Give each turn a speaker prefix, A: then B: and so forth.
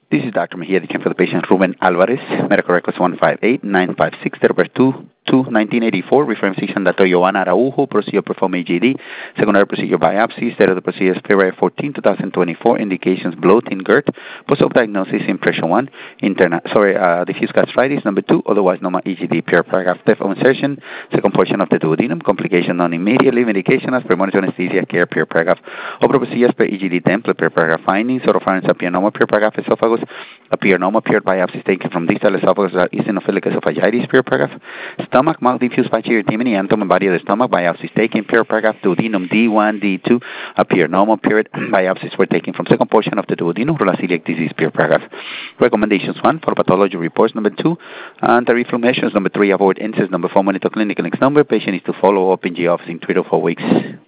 A: This is Dr. Mejia, the for the patient Ruben Alvarez, medical records 158956, date of birth 2/1984, referring physician Dr. Joanna Araujo, procedure perform AGD, secondary procedure biopsy, state of the procedure is February 14, 2024, indications bloating, GERD, post-op diagnosis, impression 1, diffuse gastritis, number 2, otherwise normal EGD, pure paragraph depth of insertion, second portion of the duodenum, complication non-immediately, medication as per monitor anesthesia care, pure paragraph, opera procedures per EGD template, pure paragraph findings, oropharynx appear normal, pure paragraph esophagus, appear normal, pure biopsy taken from distal esophagus, eosinophilic esophagitis, pure paragraph, stomach, mouth diffuse pachyarteremia, abdomen, body of the stomach, biopsies taken, pure paragraph, duodenum D1, D2, appear normal, period, biopsies were taken from second portion of the duodenum, celiac disease, pure paragraph. Recommendations 1, for pathology reports, number 2, anti-reflux measures, number 3, avoid incest, number 4, monitor clinical next number, patient is to follow up in the office in 3 to 4 weeks.